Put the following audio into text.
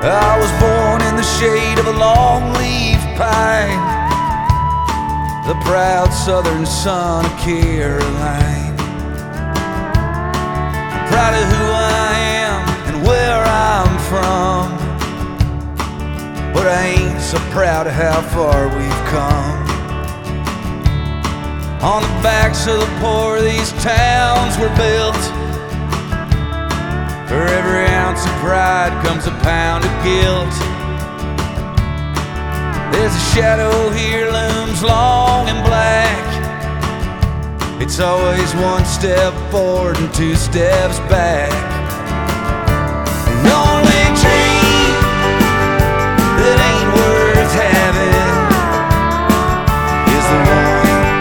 I was born in the shade of a long-leaf pine, the proud southern son of Caroline. I'm proud of who I am and where I'm from, but I ain't so proud of how far we've come. On the backs of the poor these towns were built. For every ounce of pride comes a pound of guilt. There's a shadow here looms long and black. It's always one step forward and two steps back.